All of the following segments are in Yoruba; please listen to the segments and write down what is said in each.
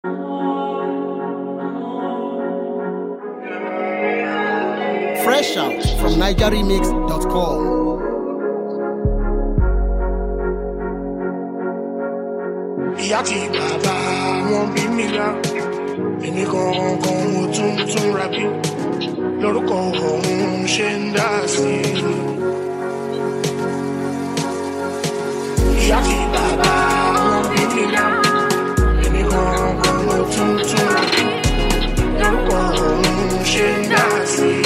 Fresh out from NigerRemix.com. Ìyá tí bàbá wọn bí mi lá, èmi gangan mo tún ra bí, lórúkọ òun ṣe ń dá sí i. Ìyá tí bàbá wọn bí mi lá, èmi gangan mo tún ra bí, lórúkọ òun ṣe ń dá sí i.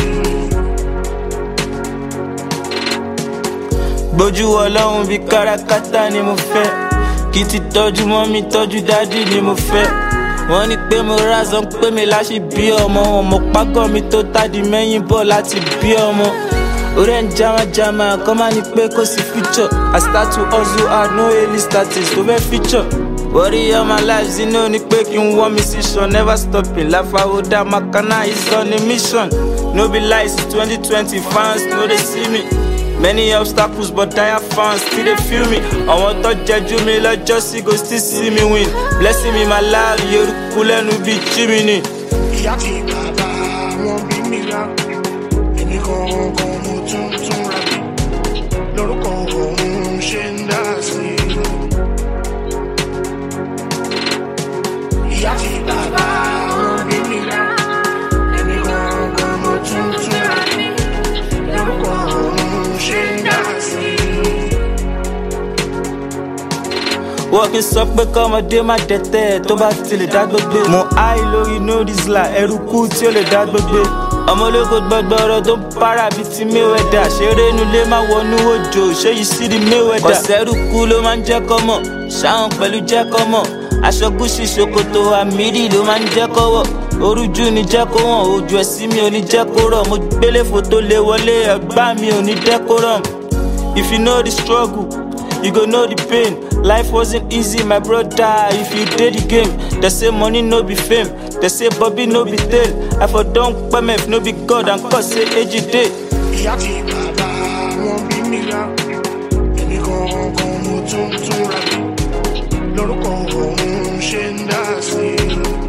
Gbójú Ọlọ́run bí kárakáta ni mo fẹ́, kí ti tọ́jú mọ́mí tọ́jú dádì ni mo fẹ́. Wọ́n ní pé mo rázán pé mi láṣì bí ọmọ, ọmọ pákọ́ mi tó tádì mẹ́yìn bọ̀ láti bí ọmọ. Orí ẹ̀ ń jama kọ́ máa ní pé kò sí future. I start to hustle hard, no early status tó fẹ́ feature. Worry all my life, you know ní pé kí n wọ́n mi sísan, never stopping. Láfàwọ́dà Makana is on a mission. No be lies, 2020 fans no dey see me. Many obstacles, but I have fans, still they feel me. I want to judge me like Jussie, go still see me win. Blessing me, my life, you're cool and we be Jiminy. Ìyá tí bàbá wọn bí mi lá, èmi gangan mo tún ra bí, lórúkọ òun ṣe ń dá sí i. Ìyá tí bàbá wọn bí mi lá, èmi gangan mo tún ra bí, lórúkọ òun ṣe ń dá sí i. Walking sọ pé kọ́mọdé má dẹ̀tẹ̀ tó bá ti lè dá gbogbo. Mo háì lórí no diesel, ẹrú kú tí ó lè dá gbogbo. Ọmọ ológo gbọgbọrọ tó ń para bíi ti Mayweather. Ṣeré nulẹ̀ má wọnú òjò, ṣé yìí sí di Mayweather. Kọ̀sẹ́rù kú ló máa ń jẹ́ kọ́mọ̀, ṣáwọn pẹ̀lú jẹ́ kọ́mọ̀. Aṣọ Gucci ṣòkòtò àmìrì ló máa ń jẹ́ kọ́wọ̀. Orújú ni jẹ́ kó wọ̀n, ojú ẹ̀sìn mi ò ní jẹ́ kó rọ̀. Mo gbélé fòtó lé wọlé, ẹ̀gbá mi ò ní decorum. If you know the struggle, you go know the pain. Life wasn't easy, my brother. If you did the game, they say money no be fame. They say Bobby no be tail. I for don't permit no be God and cause say age day. Ìyá tí bàbá wọn bí mi lá, èmi gangan mo tún ra bí, lórúkọ òun ṣe ń dá sí i.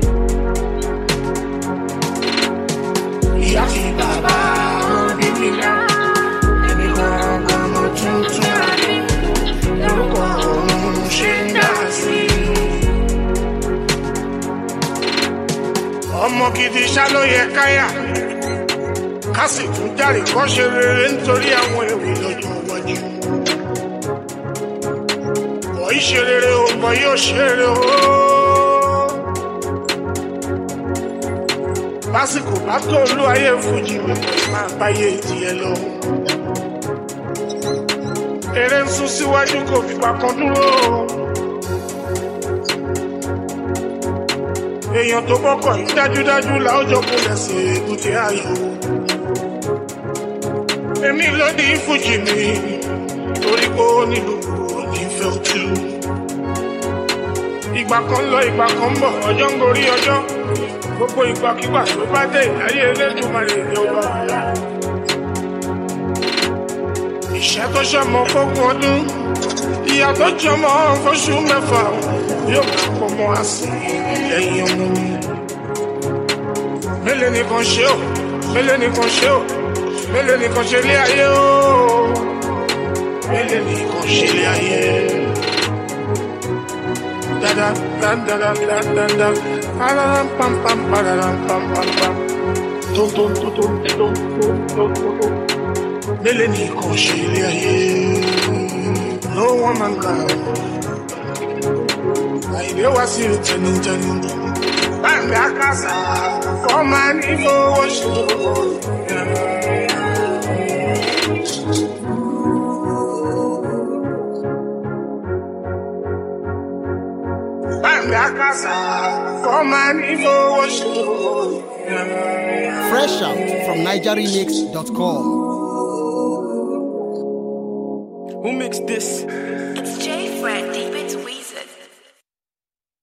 Ìyá tí bàbá wọn bí mi lá, èmi gangan mo tún ra bí, lórúkọ òun ṣe ń dá sí i. Ọmọ gidi ṣá ló yẹ káyà, ká sì tún járe kọ́ ṣe rere nítorí àwọn èrè lọ́jọ́ iwájú. Bọ̀ yí ṣe rere o, bọ̀ yóò ṣe rere o. Lásìkò bá tó olú ayé fújì mi máa báyé ìdíyẹ lọ. Eré ń sún síwájú kò fìgbà kan dúró. Èèyàn tó bọ́kọ̀ yìí dájúdájú láwùjọ kò lẹ́sẹ̀ èbúté ayọ̀. Èmi ló ní fújì mi torí pé ó nílùú onífẹ́ òtú. Ìgbà kan lọ ìgbà kan bọ̀, ọjọ́ ń gorí ọjọ́. Gbogbo ìgbàkígbà tó bá dé ìláyé Elédùmarè ní ọba ọ̀la. Ìṣẹ́ tó ṣọmọ fógún ọdún, ìyá tó jọmọ fóṣù mẹ́fà yóò máa pọ̀ mọ́ àsìn lẹ́yìn ọmọ mi. Mélòó nìkan ṣe ò, mélòó nìkan ṣe ò, mélòó nìkan ṣe lé ayé o, mélòó nìkan ṣe lé ayé. Dada dada dada dada, pararam pam pam pararam pam pam pam, tom tom tom tom tom tom tom. Mélòó nìkan ṣe lé ayé. No one man can. I never see you turning. Bang that casa for man evil worship. Bang that casa for man evil worship. Fresh out from NigerRemix.com. Who mixed this?